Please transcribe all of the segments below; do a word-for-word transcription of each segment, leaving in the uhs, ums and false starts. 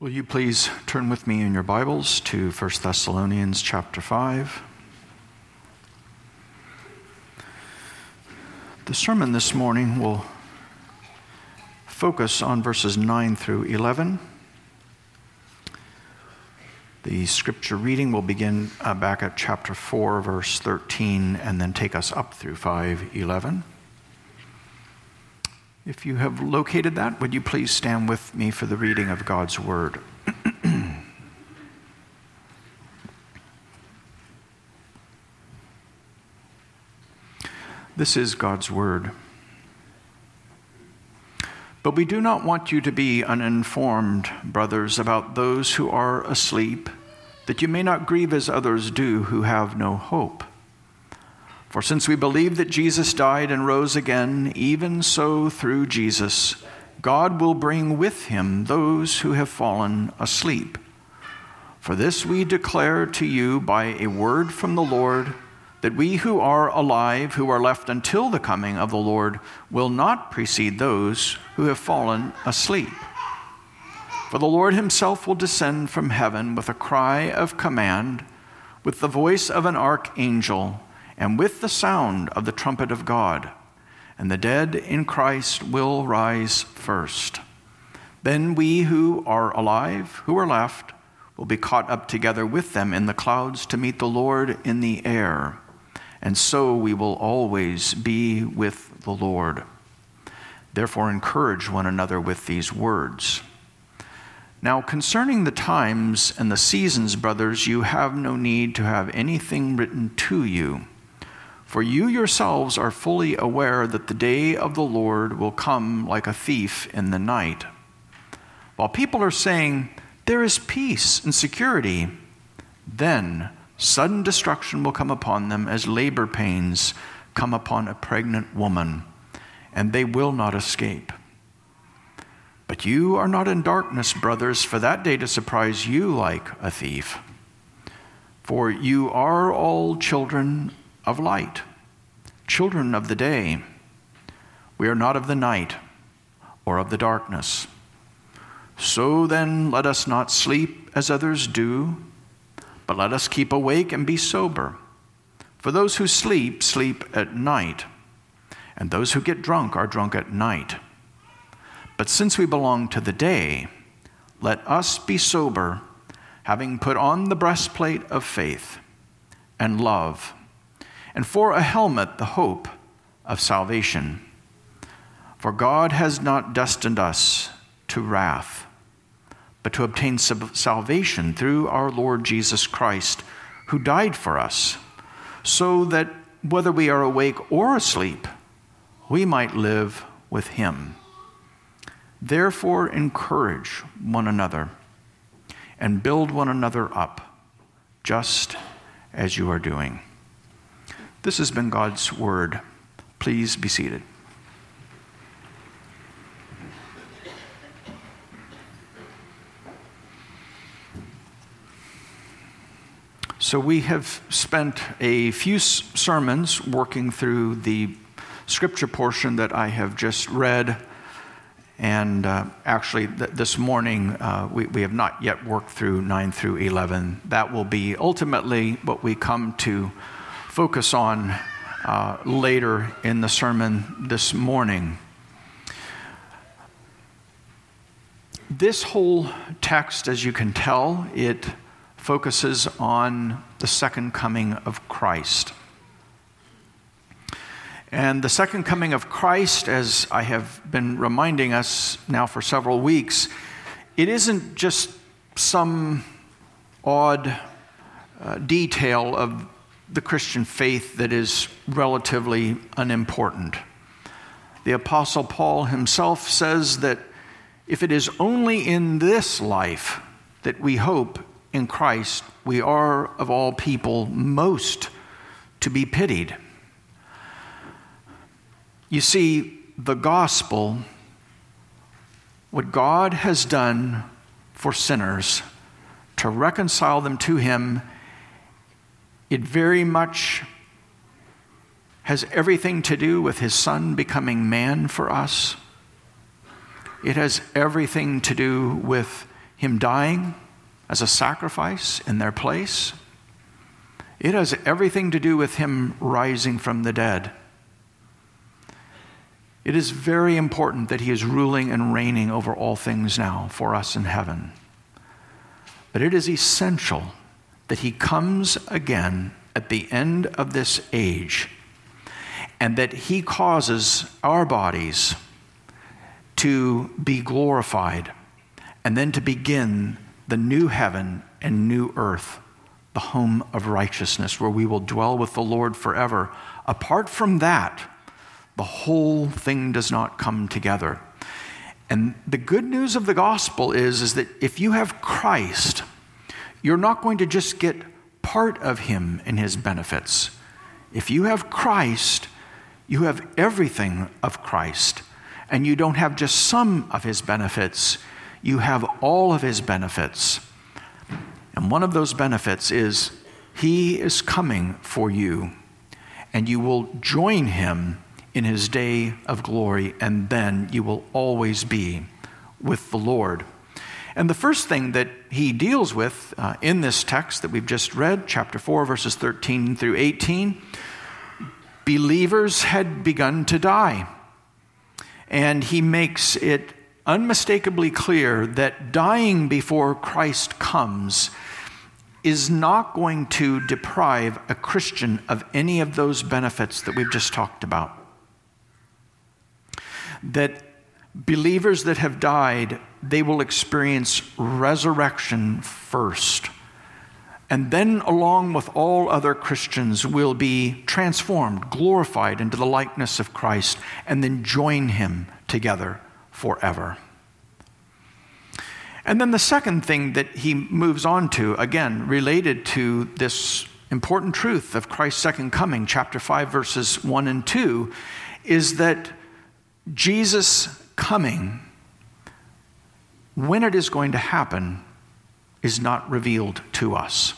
Will you please turn with me in your Bibles to First Thessalonians chapter five. The sermon this morning will focus on verses nine through eleven. The scripture reading will begin uh, back at chapter four, verse thirteen, and then take us up through five eleven. If you have located that, would you please stand with me for the reading of God's word? This is God's word. But we do not want you to be uninformed, brothers, about those who are asleep, that you may not grieve as others do who have no hope. For since we believe that Jesus died and rose again, even so through Jesus, God will bring with him those who have fallen asleep. For this we declare to you by a word from the Lord, that we who are alive, who are left until the coming of the Lord, will not precede those who have fallen asleep. For the Lord himself will descend from heaven with a cry of command, with the voice of an archangel, and with the sound of the trumpet of God, and the dead in Christ will rise first. Then we who are alive, who are left, will be caught up together with them in the clouds to meet the Lord in the air, and so we will always be with the Lord. Therefore, encourage one another with these words. Now, concerning the times and the seasons, brothers, you have no need to have anything written to you. For you yourselves are fully aware that the day of the Lord will come like a thief in the night. While people are saying, there is peace and security, then sudden destruction will come upon them as labor pains come upon a pregnant woman, and they will not escape. But you are not in darkness, brothers, for that day to surprise you like a thief. For you are all children of light, children of the day. We are not of the night or of the darkness. So then let us not sleep as others do, but let us keep awake and be sober. For those who sleep, sleep at night, and those who get drunk are drunk at night. But since we belong to the day, let us be sober, having put on the breastplate of faith and love, and for a helmet, the hope of salvation. For God has not destined us to wrath, but to obtain salvation through our Lord Jesus Christ, who died for us, so that whether we are awake or asleep, we might live with him. Therefore, encourage one another and build one another up, just as you are doing. This has been God's word. Please be seated. So we have spent a few sermons working through the scripture portion that I have just read. And uh, actually, th- this morning, uh, we, we have not yet worked through nine through eleven. That will be ultimately what we come to focus on uh, later in the sermon this morning. This whole text, as you can tell, it focuses on the second coming of Christ. And the second coming of Christ, as I have been reminding us now for several weeks, it isn't just some odd uh, detail of the Christian faith that is relatively unimportant. The Apostle Paul himself says that if it is only in this life that we hope in Christ, we are of all people most to be pitied. You see, the gospel, what God has done for sinners to reconcile them to him, it very much has everything to do with his Son becoming man for us. It has everything to do with him dying as a sacrifice in their place. It has everything to do with him rising from the dead. It is very important that he is ruling and reigning over all things now for us in heaven. But it is essential that he comes again at the end of this age, and that he causes our bodies to be glorified, and then to begin the new heaven and new earth, the home of righteousness, where we will dwell with the Lord forever. Apart from that, the whole thing does not come together. And the good news of the gospel is, is that if you have Christ, you're not going to just get part of him and his benefits. If you have Christ, you have everything of Christ. And you don't have just some of his benefits, you have all of his benefits. And one of those benefits is he is coming for you, and you will join him in his day of glory, and then you will always be with the Lord. And the first thing that he deals with uh, in this text that we've just read, chapter four, verses thirteen through eighteen, believers had begun to die. And he makes it unmistakably clear that dying before Christ comes is not going to deprive a Christian of any of those benefits that we've just talked about. That believers that have died, they will experience resurrection first. And then, along with all other Christians, will be transformed, glorified into the likeness of Christ, and then join him together forever. And then the second thing that he moves on to, again, related to this important truth of Christ's second coming, chapter five, verses one and two, is that Jesus' coming, when it is going to happen, is not revealed to us.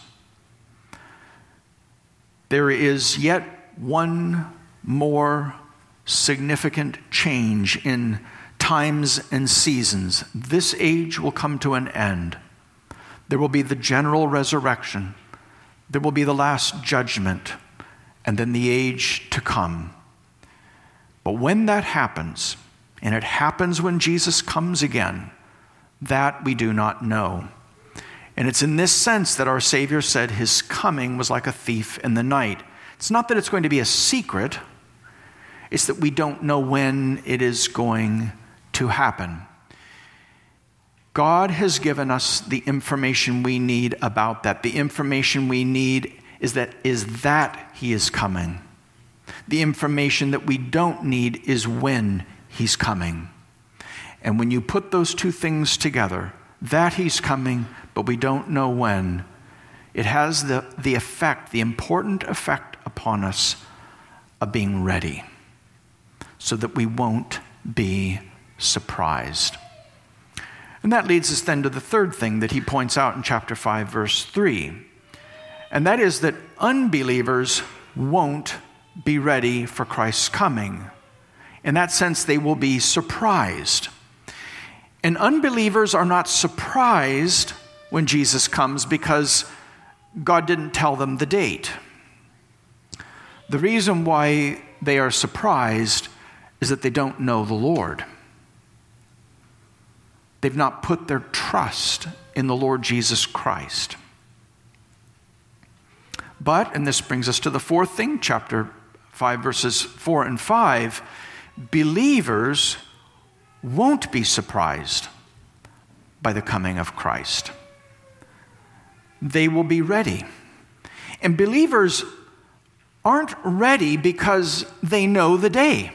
There is yet one more significant change in times and seasons. This age will come to an end. There will be the general resurrection. There will be the last judgment, and then the age to come. But when that happens, and it happens when Jesus comes again, that we do not know. And it's in this sense that our Savior said his coming was like a thief in the night. It's not that it's going to be a secret. It's that we don't know when it is going to happen. God has given us the information we need about that. The information we need is that is that he is coming. The information that we don't need is when he's coming. And when you put those two things together, that he's coming, but we don't know when, it has the, the effect, the important effect upon us of being ready, so that we won't be surprised. And that leads us then to the third thing that he points out in chapter five, verse three. And that is that unbelievers won't be ready for Christ's coming. In that sense, they will be surprised. And unbelievers are not surprised when Jesus comes because God didn't tell them the date. The reason why they are surprised is that they don't know the Lord. They've not put their trust in the Lord Jesus Christ. But, and this brings us to the fourth thing, chapter five, verses four and five, believers won't be surprised by the coming of Christ. They will be ready. And believers aren't ready because they know the day.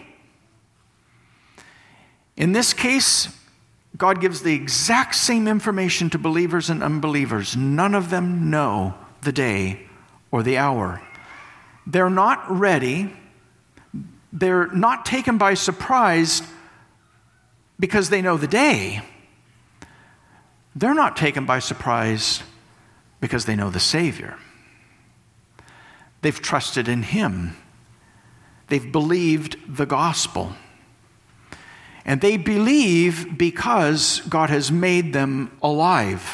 In this case, God gives the exact same information to believers and unbelievers. None of them know the day or the hour. They're not ready. They're not taken by surprise because they know the day. They're not taken by surprise because they know the Savior. They've trusted in him. They've believed the gospel. And they believe because God has made them alive.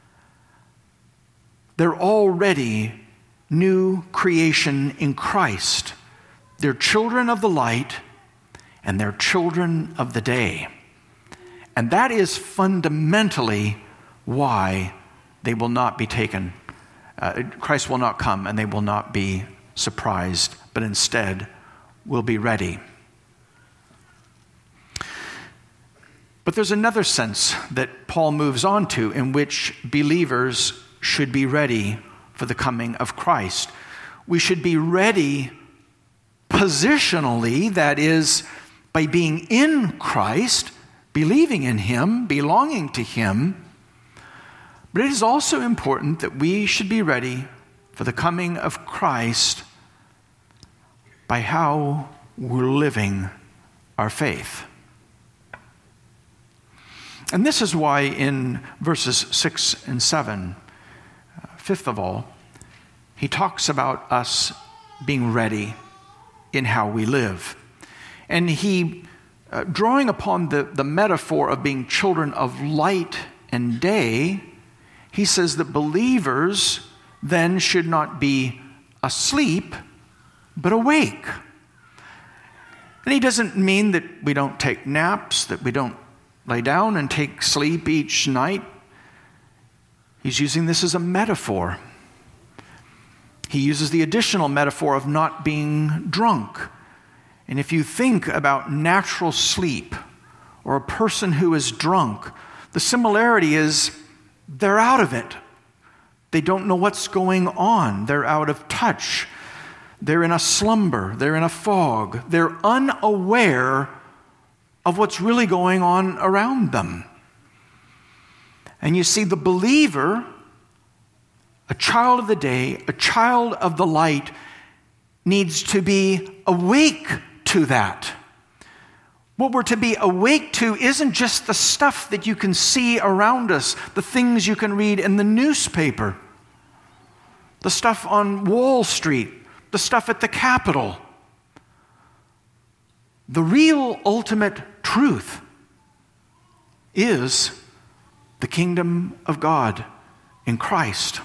They're already new creation in Christ. They're children of the light, and they're children of the day. And that is fundamentally why they will not be taken. Uh, Christ will not come, and they will not be surprised, but instead will be ready. But there's another sense that Paul moves on to in which believers should be ready for the coming of Christ. We should be ready positionally, that is, by being in Christ, believing in Him, belonging to Him. But it is also important that we should be ready for the coming of Christ by how we're living our faith. And this is why in verses six and seven, uh, fifth of all, he talks about us being ready in how we live. And he, uh, drawing upon the, the metaphor of being children of light and day, he says that believers then should not be asleep, but awake. And he doesn't mean that we don't take naps, that we don't lay down and take sleep each night. He's using this as a metaphor. He uses the additional metaphor of not being drunk. And if you think about natural sleep or a person who is drunk, the similarity is they're out of it. They don't know what's going on. They're out of touch. They're in a slumber. They're in a fog. They're unaware of what's really going on around them. And you see, the believer, a child of the day, a child of the light, needs to be awake to that. What we're to be awake to isn't just the stuff that you can see around us, the things you can read in the newspaper, the stuff on Wall Street, the stuff at the Capitol. The real ultimate truth is the kingdom of God in Christ.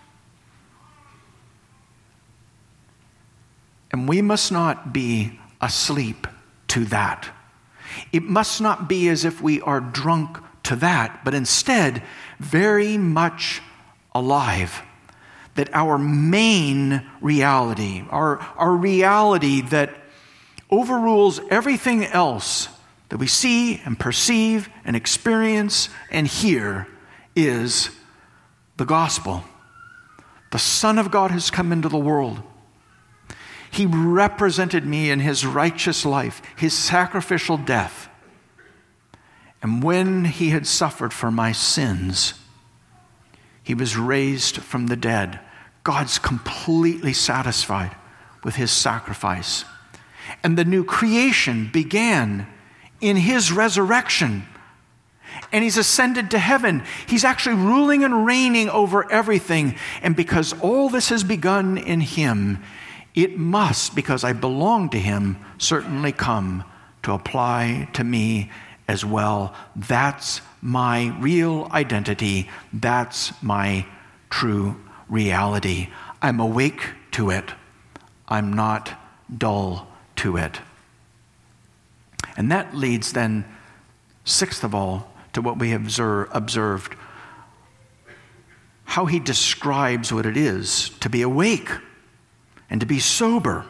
And we must not be asleep to that. It must not be as if we are drunk to that, but instead very much alive. That our main reality, our, our reality that overrules everything else that we see and perceive and experience and hear, is the gospel. The Son of God has come into the world. He represented me in His righteous life, His sacrificial death. And when He had suffered for my sins, He was raised from the dead. God's completely satisfied with His sacrifice. And the new creation began in His resurrection. And He's ascended to heaven. He's actually ruling and reigning over everything. And because all this has begun in Him, it must, because I belong to Him, certainly come to apply to me as well. That's my real identity. That's my true reality. I'm awake to it. I'm not dull to it. And that leads then, sixth of all, to what we have observed, how he describes what it is to be awake and to be sober.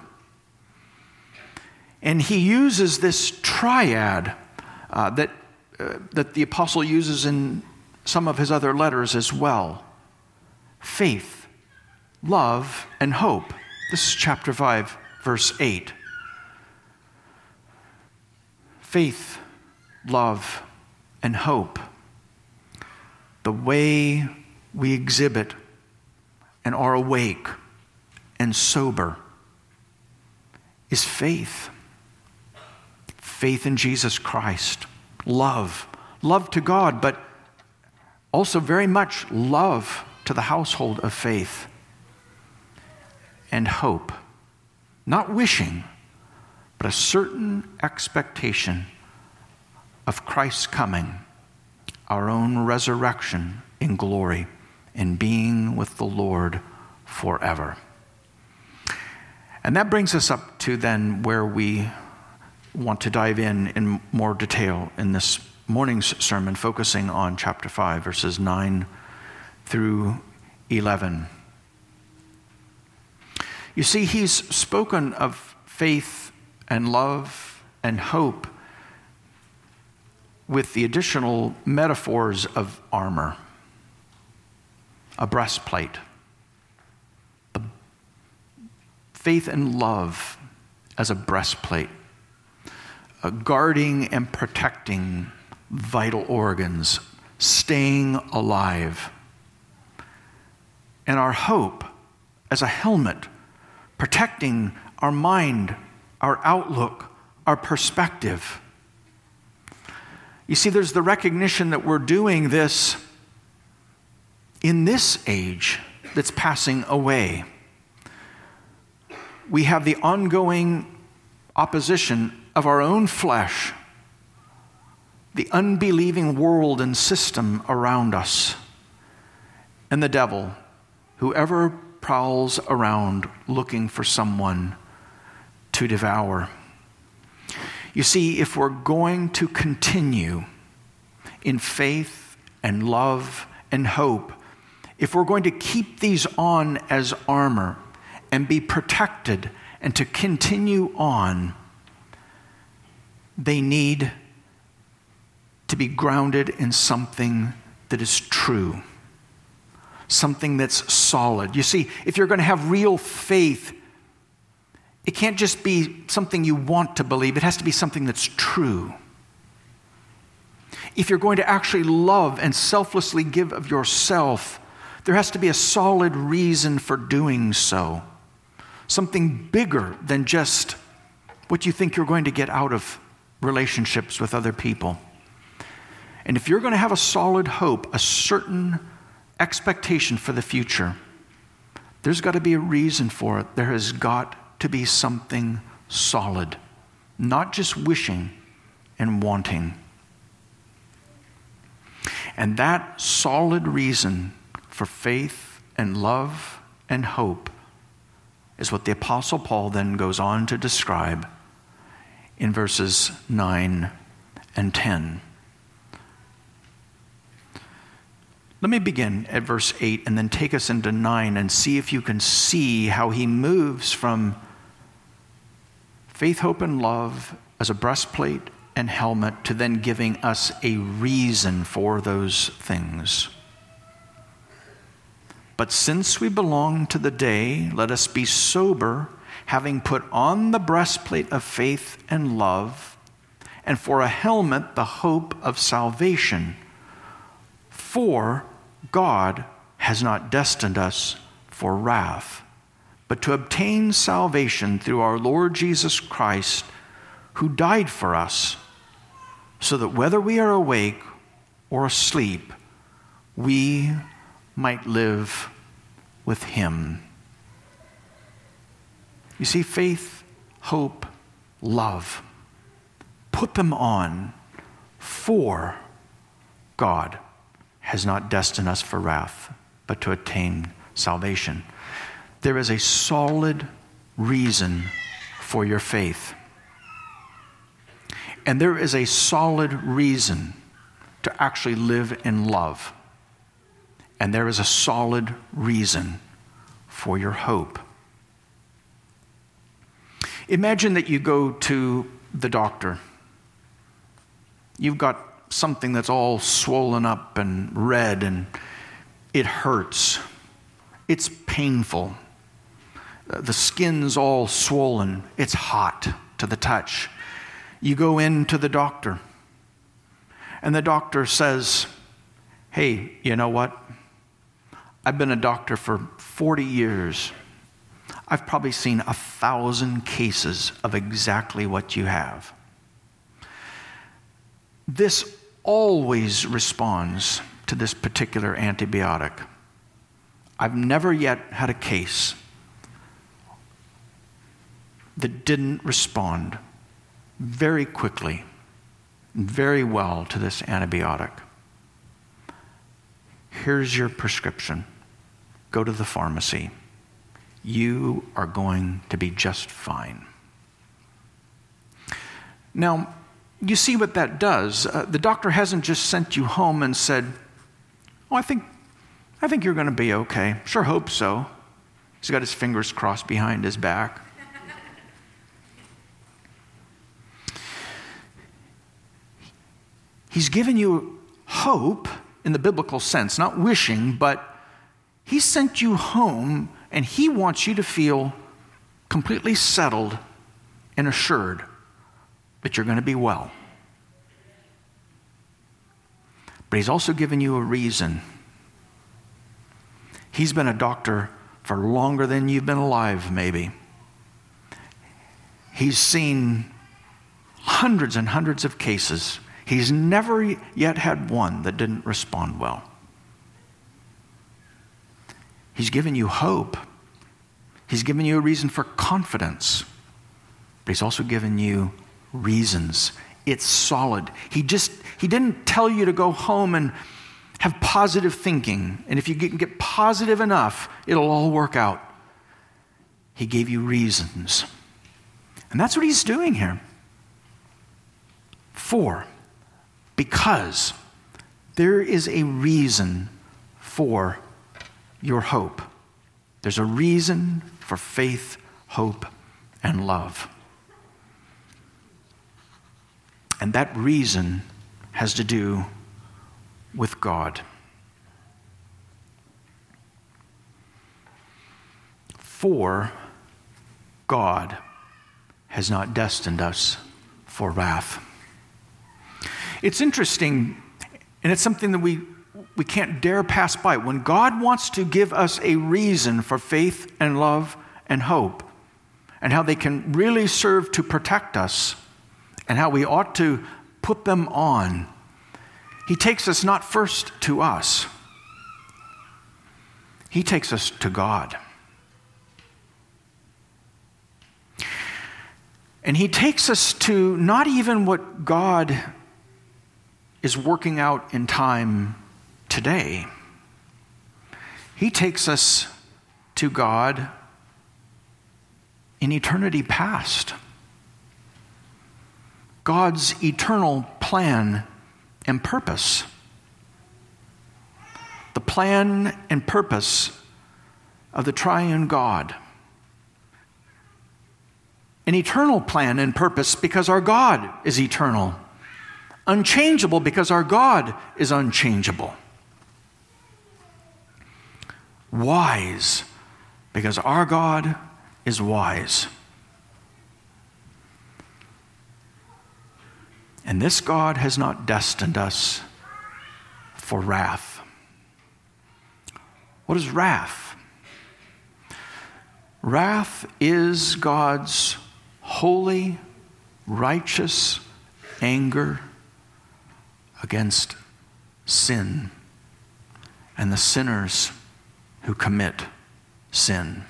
And he uses this triad uh, that, uh, that the apostle uses in some of his other letters as well. Faith, love, and hope. This is chapter five, verse eight. Faith, love, and hope. The way we exhibit and are awake and sober is faith. Faith in Jesus Christ. Love. Love to God, but also very much love to the household of faith. And hope. Not wishing, but a certain expectation of Christ's coming, our own resurrection in glory, and being with the Lord forever. And that brings us up to then where we want to dive in in more detail in this morning's sermon, focusing on chapter five, verses nine through eleven. You see, he's spoken of faith and love and hope with the additional metaphors of armor, a breastplate, the faith and love as a breastplate, uh, guarding and protecting vital organs, staying alive, and our hope as a helmet, protecting our mind, our outlook, our perspective. You see, there's the recognition that we're doing this in this age that's passing away. We have the ongoing opposition of our own flesh, the unbelieving world and system around us, and the devil, whoever prowls around looking for someone to devour. You see, if we're going to continue in faith and love and hope, if we're going to keep these on as armor and be protected and to continue on, they need to be grounded in something that is true, something that's solid. You see, if you're going to have real faith, it can't just be something you want to believe. It has to be something that's true. If you're going to actually love and selflessly give of yourself, there has to be a solid reason for doing so. Something bigger than just what you think you're going to get out of relationships with other people. And if you're going to have a solid hope, a certain expectation for the future, there's got to be a reason for it. There has got to be something solid, not just wishing and wanting. And that solid reason for faith and love and hope is what the Apostle Paul then goes on to describe in verses nine and ten. Let me begin at verse eight and then take us into nine and see if you can see how he moves from faith, hope, and love as a breastplate and helmet to then giving us a reason for those things. But since we belong to the day, let us be sober, having put on the breastplate of faith and love, and for a helmet the hope of salvation. For God has not destined us for wrath, but to obtain salvation through our Lord Jesus Christ, who died for us, so that whether we are awake or asleep, we might live with him. You see, faith, hope, love, put them on, for God has not destined us for wrath, but to attain salvation. There is a solid reason for your faith. And there is a solid reason to actually live in love. And there is a solid reason for your hope. Imagine that you go to the doctor. You've got something that's all swollen up and red, and it hurts. It's painful. The skin's all swollen. It's hot to the touch. You go in to the doctor, and the doctor says, hey, you know what? I've been a doctor for forty years. I've probably seen a thousand cases of exactly what you have. This always responds to this particular antibiotic. I've never yet had a case that didn't respond very quickly very well to this antibiotic. Here's your prescription. Go to the pharmacy. You are going to be just fine. Now, you see what that does. Uh, the doctor hasn't just sent you home and said, oh, I think, I think you're going to be okay. Sure hope so. He's got his fingers crossed behind his back. He's given you hope in the biblical sense, not wishing, but he sent you home and he wants you to feel completely settled and assured that you're going to be well. But he's also given you a reason. He's been a doctor for longer than you've been alive, maybe. He's seen hundreds and hundreds of cases. He's never yet had one that didn't respond well. He's given you hope. He's given you a reason for confidence. But he's also given you reasons. It's solid. He just, he didn't tell you to go home and have positive thinking. And if you can get positive enough, it'll all work out. He gave you reasons. And that's what he's doing here. For, because there is a reason for your hope. There's a reason for faith, hope, and love. And that reason has to do with God. For God has not destined us for wrath. It's interesting, and it's something that we, we can't dare pass by. When God wants to give us a reason for faith and love and hope, and how they can really serve to protect us, and how we ought to put them on, he takes us not first to us. He takes us to God. And he takes us to not even what God is working out in time today. He takes us to God in eternity past. God's eternal plan and purpose. The plan and purpose of the triune God. An eternal plan and purpose because our God is eternal. Unchangeable because our God is unchangeable. Wise because our God is wise. And this God has not destined us for wrath. What is wrath? Wrath is God's holy, righteous anger against sin and the sinners who commit sin.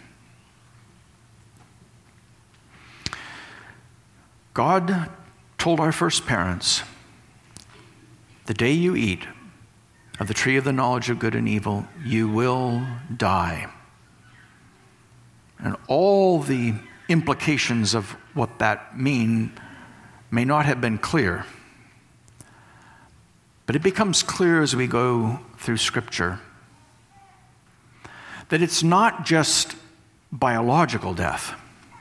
God told our first parents, the day you eat of the tree of the knowledge of good and evil, you will die. And all the implications of what that mean may not have been clear. But it becomes clear as we go through Scripture that it's not just biological death,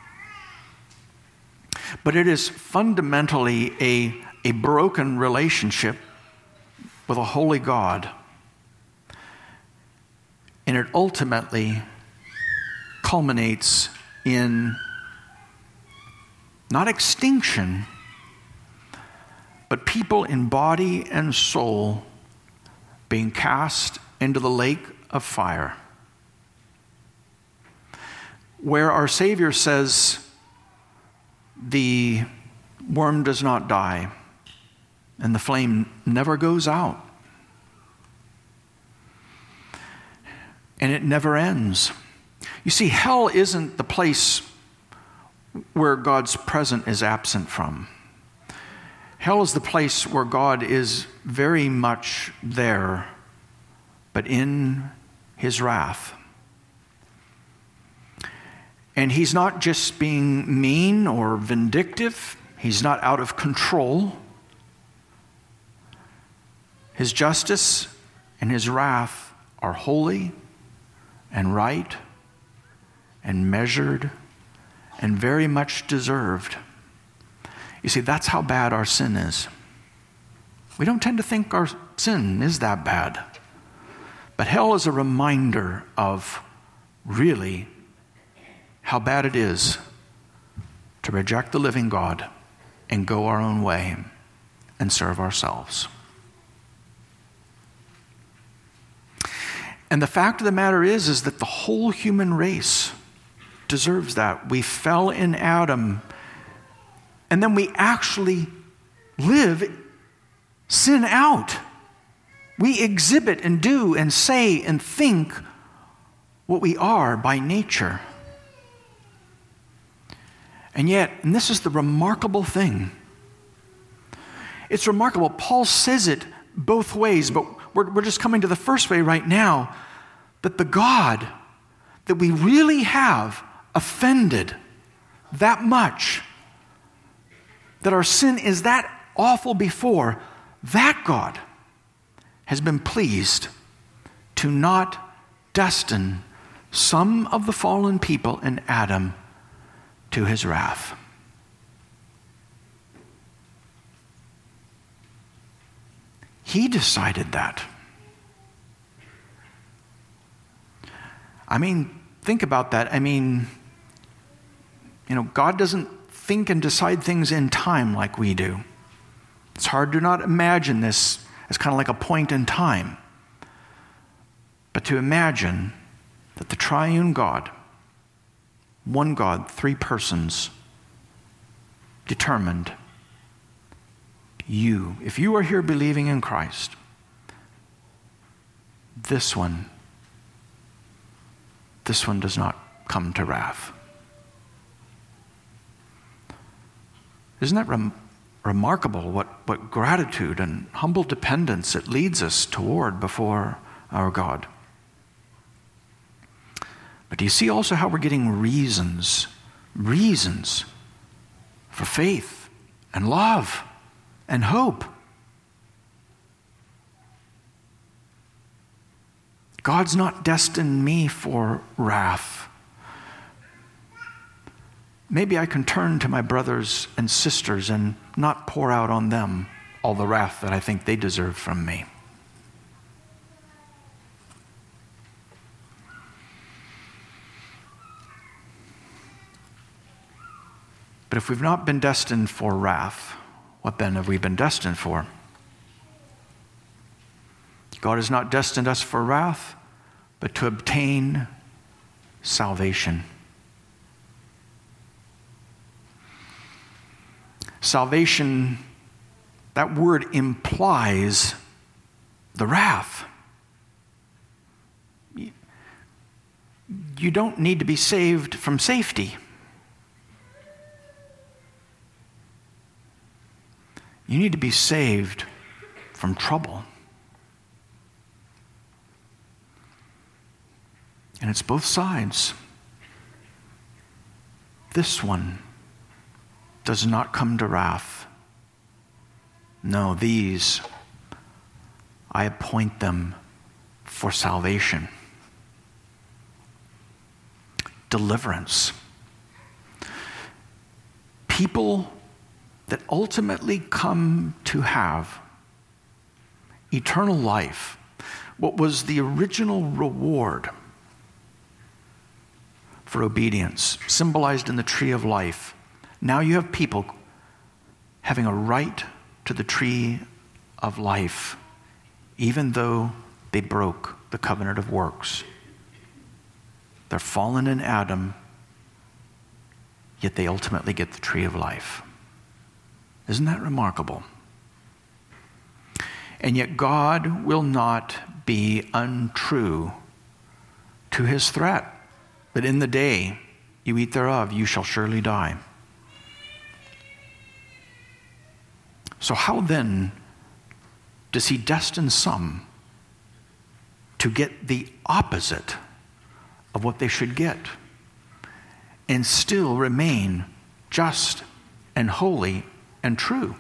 but it is fundamentally a, a broken relationship with a holy God. And it ultimately culminates in not extinction, but people in body and soul being cast into the lake of fire, where our Savior says the worm does not die and the flame never goes out. And it never ends. You see, hell isn't the place where God's presence is absent from. Hell is the place where God is very much there, but in his wrath. And he's not just being mean or vindictive. He's not out of control. His justice and his wrath are holy and right and measured and very much deserved. You see, that's how bad our sin is. We don't tend to think our sin is that bad. But hell is a reminder of really how bad it is to reject the living God and go our own way and serve ourselves. And the fact of the matter is, is that the whole human race deserves that. We fell in Adam, and then we actually live sin out. We exhibit and do and say and think what we are by nature. And yet, and this is the remarkable thing, it's remarkable. Paul says it both ways, but we're, we're just coming to the first way right now, that the God that we really have offended that much, that our sin is that awful before, that God has been pleased to not destine some of the fallen people in Adam to his wrath. He decided that. I mean, think about that. I mean, you know, God doesn't think and decide things in time like we do. It's hard to not imagine this as kind of like a point in time. But to imagine that the triune God, one God, three persons, determined you, if you are here believing in Christ, this one, this one does not come to wrath. Isn't that rem- remarkable what, what gratitude and humble dependence it leads us toward before our God? But do you see also how we're getting reasons, reasons for faith and love and hope? God's not destined me for wrath. Maybe I can turn to my brothers and sisters and not pour out on them all the wrath that I think they deserve from me. But if we've not been destined for wrath, what then have we been destined for? God has not destined us for wrath, but to obtain salvation. Salvation, that word implies the wrath. You don't need to be saved from safety. You need to be saved from trouble. And it's both sides. This one does not come to wrath. No, these, I appoint them for salvation, deliverance. People that ultimately come to have eternal life, what was the original reward for obedience, symbolized in the tree of life. Now you have people having a right to the tree of life, even though they broke the covenant of works. They're fallen in Adam, yet they ultimately get the tree of life. Isn't that remarkable? And yet God will not be untrue to his threat that in the day you eat thereof, you shall surely die. So how then does he destine some to get the opposite of what they should get and still remain just and holy and true?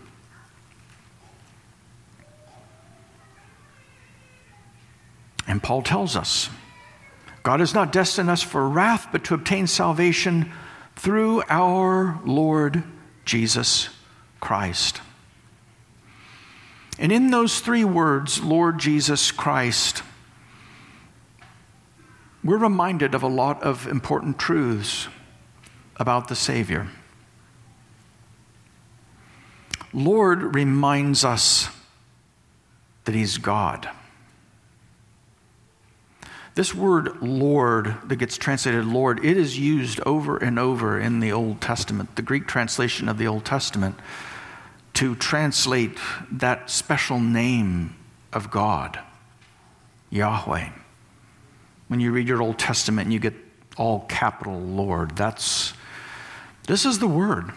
And Paul tells us, God has not destined us for wrath, but to obtain salvation through our Lord Jesus Christ. And in those three words, Lord Jesus Christ, we're reminded of a lot of important truths about the Savior. Lord reminds us that he's God. This word Lord that gets translated Lord, it is used over and over in the Old Testament, the Greek translation of the Old Testament, to translate that special name of God, Yahweh. When you read your Old Testament and you get all capital Lord, that's, this is the word.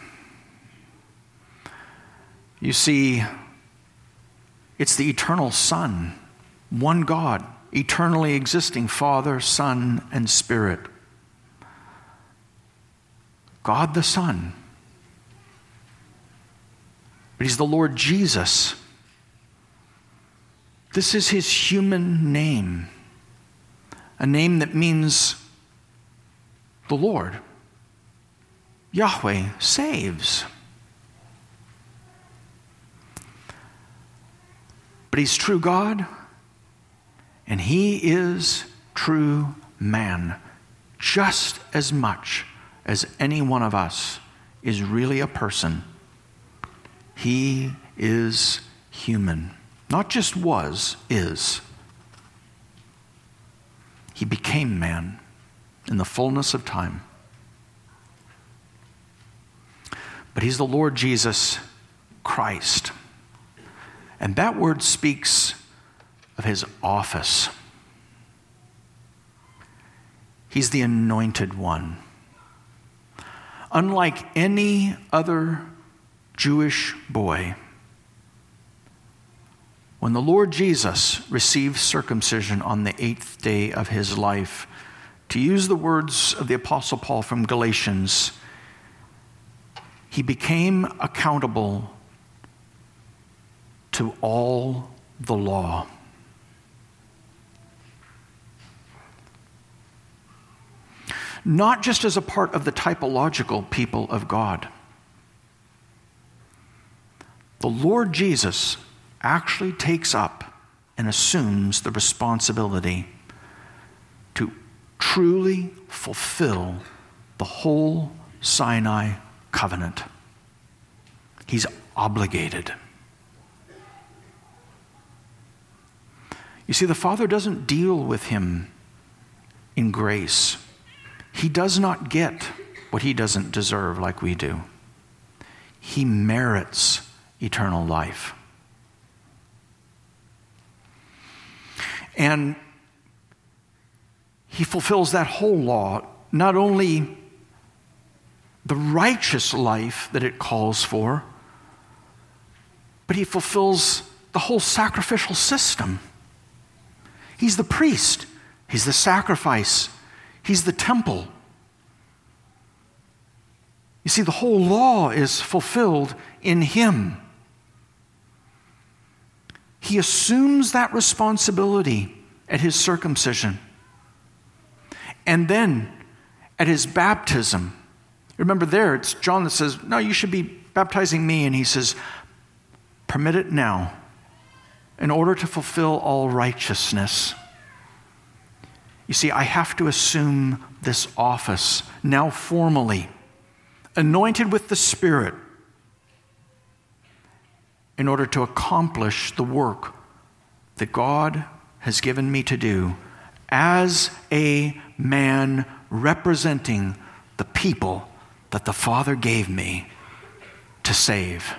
You see, it's the eternal Son, one God, eternally existing Father, Son, and Spirit. God the Son. But he's the Lord Jesus. This is his human name, a name that means the Lord. Yahweh saves. But he's true God, and he is true man, just as much as any one of us is really a person. He is human. Not just was, is. He became man in the fullness of time. But he's the Lord Jesus Christ. And that word speaks of his office. He's the anointed one. Unlike any other Jewish boy, when the Lord Jesus received circumcision on the eighth day of his life, to use the words of the Apostle Paul from Galatians, he became accountable to all the law. Not just as a part of the typological people of God. The Lord Jesus actually takes up and assumes the responsibility to truly fulfill the whole Sinai covenant. He's obligated. You see, the Father doesn't deal with him in grace. He does not get what he doesn't deserve like we do. He merits eternal life. And he fulfills that whole law, not only the righteous life that it calls for, but he fulfills the whole sacrificial system. He's the priest. He's the sacrifice. He's the temple. You see, the whole law is fulfilled in him. He assumes that responsibility at his circumcision. And then at his baptism, remember there, it's John that says, no, you should be baptizing me. And he says, permit it now in order to fulfill all righteousness. You see, I have to assume this office now formally, anointed with the Spirit, in order to accomplish the work that God has given me to do as a man representing the people that the Father gave me to save.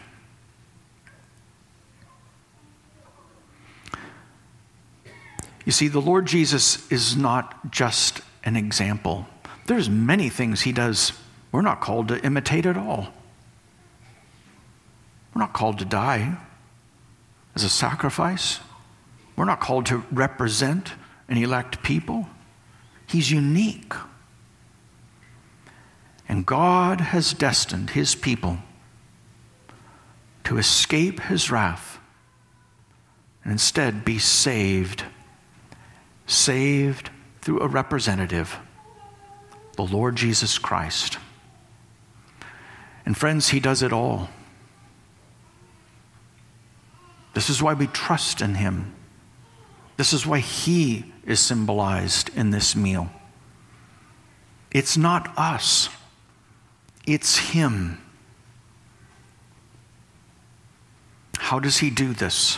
You see, the Lord Jesus is not just an example. There's many things he does we're not called to imitate at all. We're not called to die as a sacrifice. We're not called to represent and elect people. He's unique. And God has destined his people to escape his wrath and instead be saved. Saved through a representative, the Lord Jesus Christ. And friends, he does it all. This is why we trust in him. This is why he is symbolized in this meal. It's not us. It's him. How does he do this?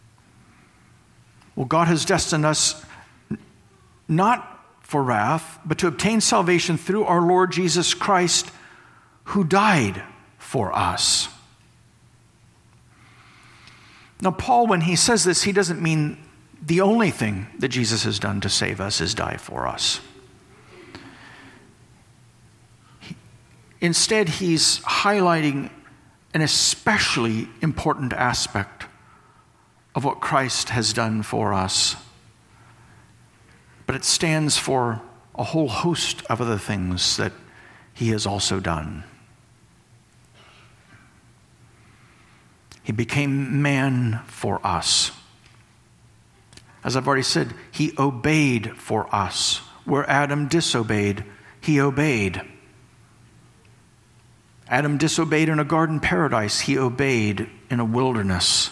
Well, God has destined us not for wrath, but to obtain salvation through our Lord Jesus Christ, who died for us. Now, Paul, when he says this, he doesn't mean the only thing that Jesus has done to save us is die for us. He, instead, he's highlighting an especially important aspect of what Christ has done for us. But it stands for a whole host of other things that he has also done. He became man for us. As I've already said, he obeyed for us. Where Adam disobeyed, he obeyed. Adam disobeyed in a garden paradise, he obeyed in a wilderness.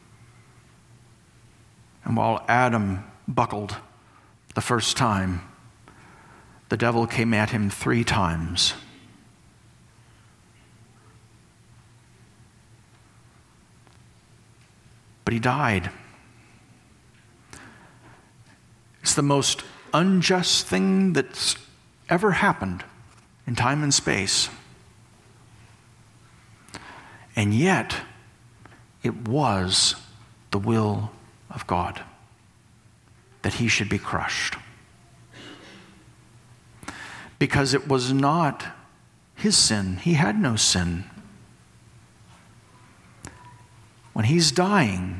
And while Adam buckled the first time, the devil came at him three times. But he died. It's the most unjust thing that's ever happened in time and space. And yet, it was the will of God that he should be crushed. Because it was not his sin. He had no sin. When he's dying,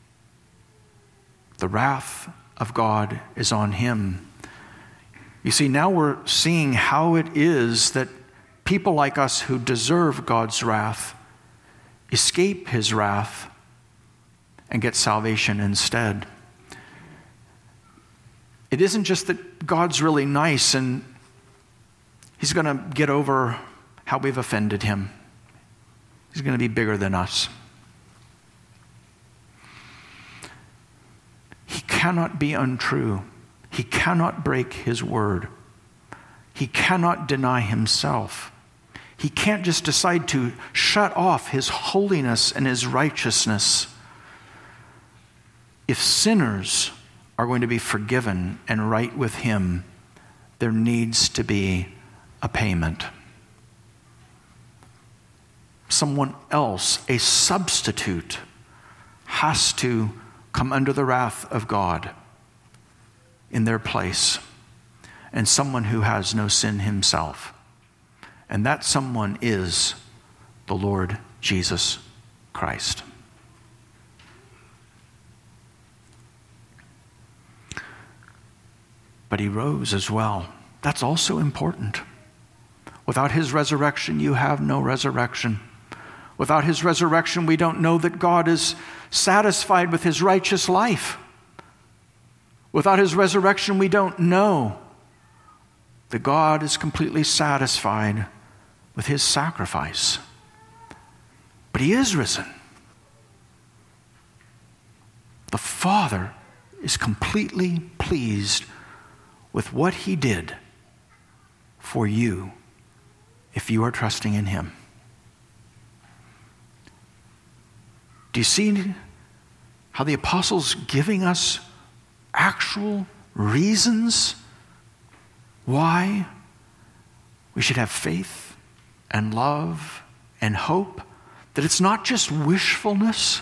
the wrath of God is on him. You see, now we're seeing how it is that people like us who deserve God's wrath escape his wrath and get salvation instead. It isn't just that God's really nice and he's going to get over how we've offended him. He's going to be bigger than us. He cannot be untrue. He cannot break his word. He cannot deny himself. He can't just decide to shut off his holiness and his righteousness. If sinners are going to be forgiven and right with him, there needs to be a payment. Someone else, a substitute, has to come under the wrath of God in their place, and someone who has no sin himself. And that someone is the Lord Jesus Christ. But he rose as well. That's also important. Without his resurrection, you have no resurrection. Without his resurrection, we don't know that God is satisfied with his righteous life. Without his resurrection, we don't know that God is completely satisfied with his sacrifice. But he is risen. The Father is completely pleased with what he did for you if you are trusting in him. Do you see how the apostles giving us actual reasons why we should have faith and love and hope? That it's not just wishfulness,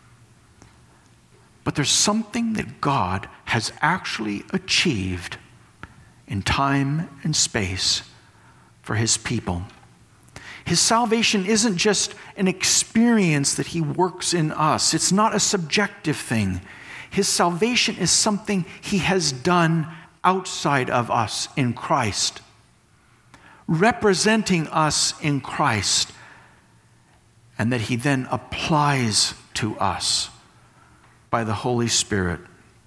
but there's something that God has actually achieved in time and space for his people. His salvation isn't just an experience that he works in us. It's not a subjective thing. His salvation is something he has done outside of us in Christ, representing us in Christ, and that he then applies to us by the Holy Spirit.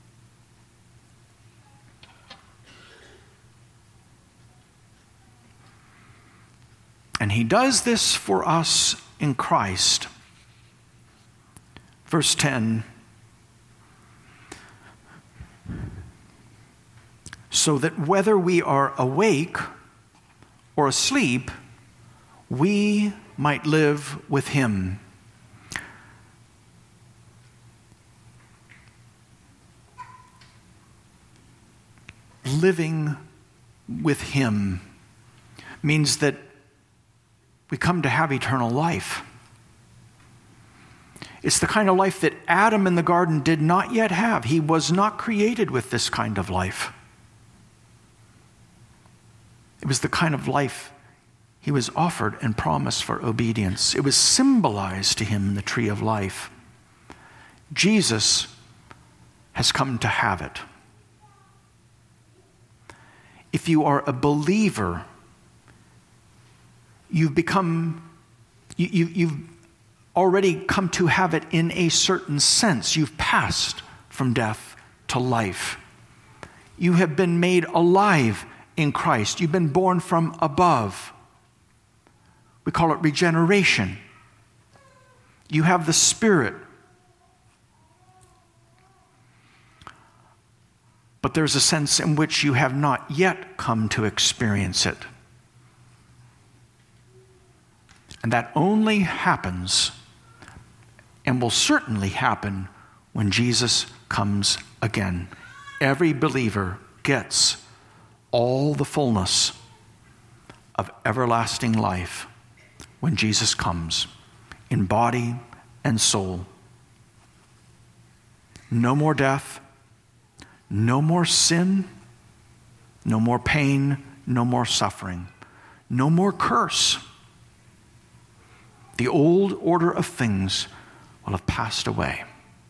And he does this for us in Christ. Verse ten. So that whether we are awake or asleep, we might live with him. Living with him means that we come to have eternal life. It's the kind of life that Adam in the garden did not yet have. He was not created with this kind of life. It was the kind of life he was offered and promised for obedience. It was symbolized to him in the tree of life. Jesus has come to have it. If you are a believer, you've become, you, you, you've already come to have it in a certain sense. You've passed from death to life. You have been made alive in Christ. You've been born from above. We call it regeneration. You have the Spirit. But there's a sense in which you have not yet come to experience it. And that only happens, and will certainly happen, when Jesus comes again. Every believer gets all the fullness of everlasting life when Jesus comes, in body and soul. No more death, no more sin, no more pain, no more suffering, no more curse. The old order of things will have passed away.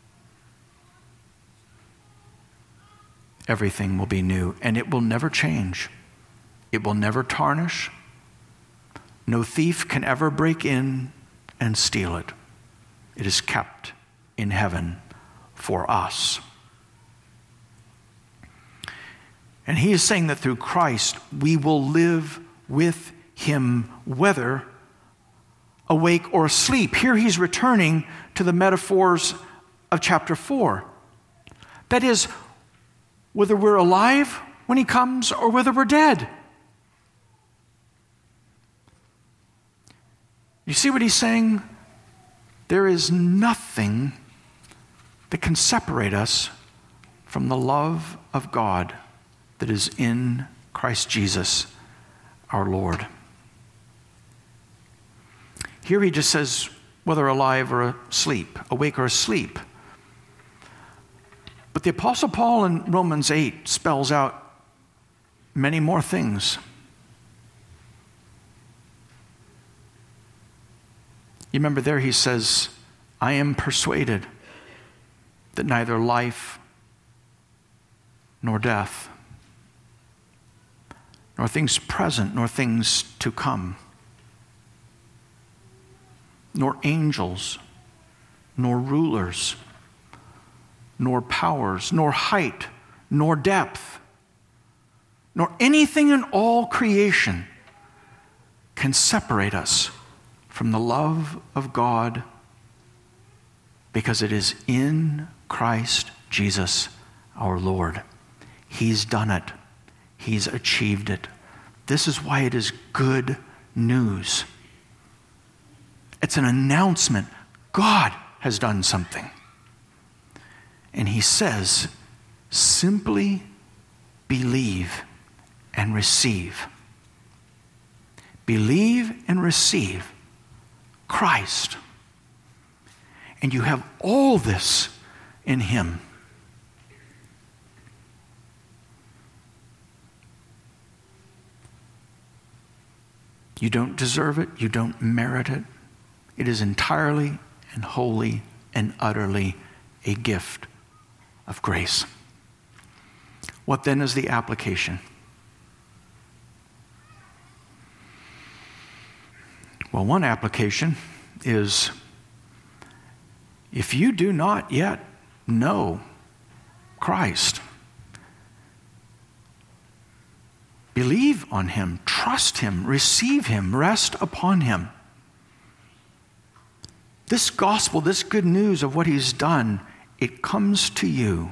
Everything will be new, and it will never change. It will never tarnish. No thief can ever break in and steal it. It is kept in heaven for us. And he is saying that through Christ, we will live with him, whether awake or asleep. Here he's returning to the metaphors of chapter four. That is, whether we're alive when he comes or whether we're dead. You see what he's saying? There is nothing that can separate us from the love of God that is in Christ Jesus, our Lord. Here he just says, whether alive or asleep, awake or asleep. But the Apostle Paul in Romans eight spells out many more things. You remember there he says, I am persuaded that neither life nor death, nor things present, nor things to come, nor angels, nor rulers, nor powers, nor height, nor depth, nor anything in all creation can separate us from the love of God, because it is in Christ Jesus our Lord. He's done it. He's achieved it. This is why it is good news. It's an announcement. God has done something. And he says, simply believe and receive. Believe and receive Christ. And you have all this in him. You don't deserve it. You don't merit it. It is entirely and wholly and utterly a gift of grace. What then is the application? Well, one application is, if you do not yet know Christ, believe on him, trust him, receive him, rest upon him. This gospel, this good news of what he's done, it comes to you.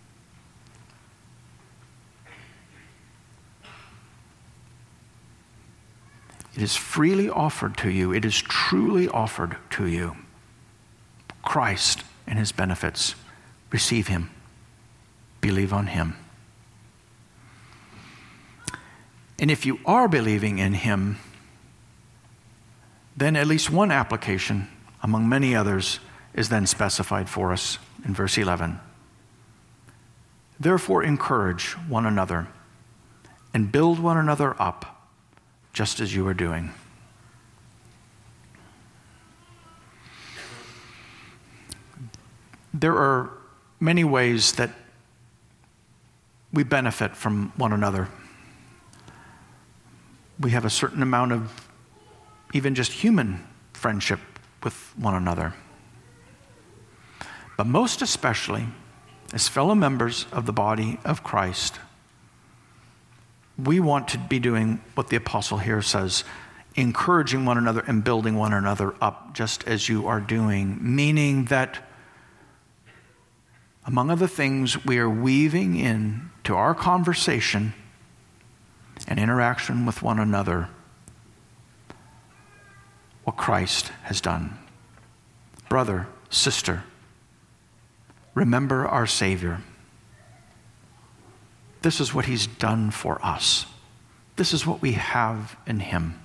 It is freely offered to you. It is truly offered to you. Christ and his benefits. Receive him. Believe on him. And if you are believing in him, then at least one application among many others is then specified for us in verse eleven. Therefore encourage one another and build one another up, just as you are doing. There are many ways that we benefit from one another. We have a certain amount of even just human friendship with one another. But most especially, as fellow members of the body of Christ, we want to be doing what the apostle here says, encouraging one another and building one another up, just as you are doing, meaning that, among other things, we are weaving in to our conversation and interaction with one another what Christ has done. Brother, sister, remember our Savior. This is what he's done for us. This is what we have in him.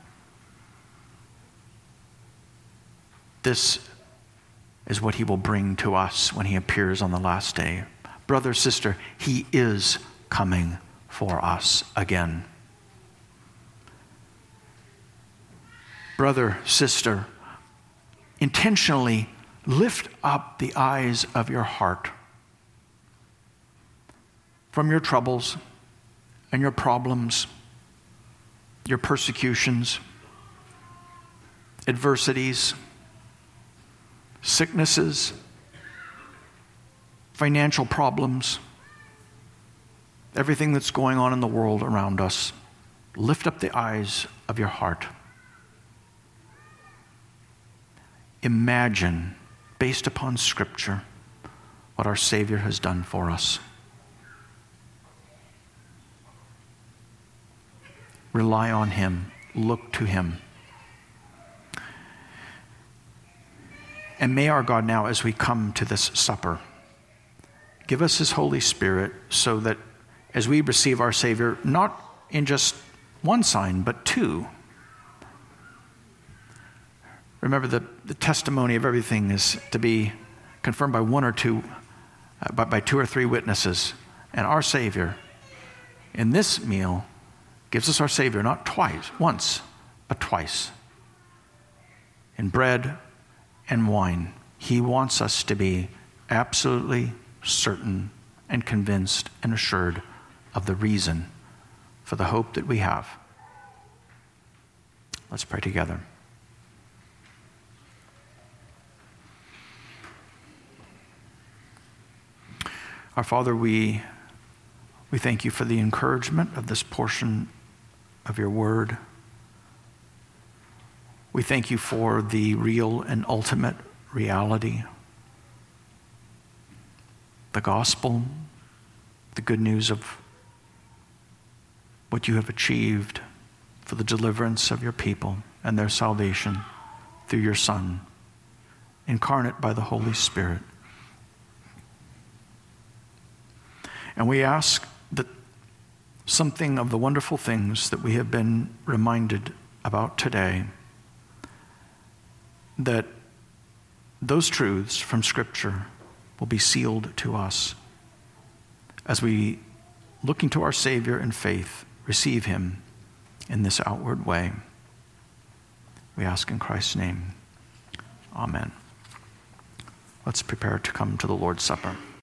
This is what he will bring to us when he appears on the last day. Brother, sister, he is coming for us again. Brother, sister, intentionally lift up the eyes of your heart from your troubles and your problems, your persecutions, adversities, sicknesses, financial problems, everything that's going on in the world around us. Lift up the eyes of your heart. Imagine, based upon Scripture, what our Savior has done for us. Rely on him. Look to him. And may our God now, as we come to this supper, give us his Holy Spirit so that as we receive our Savior, not in just one sign, but two. Remember, the, the testimony of everything is to be confirmed by one or two, uh, by, by two or three witnesses. And our Savior, in this meal, gives us our Savior not twice, once, but twice. In bread and wine, he wants us to be absolutely certain and convinced and assured of the reason for the hope that we have. Let's pray together. Our Father, we, we thank you for the encouragement of this portion of your word. We thank you for the real and ultimate reality, the gospel, the good news of what you have achieved for the deliverance of your people and their salvation through your Son, incarnate by the Holy Spirit. And we ask that something of the wonderful things that we have been reminded about today, that those truths from Scripture will be sealed to us as we, looking to our Savior in faith, receive him in this outward way. We ask in Christ's name. Amen. Let's prepare to come to the Lord's Supper.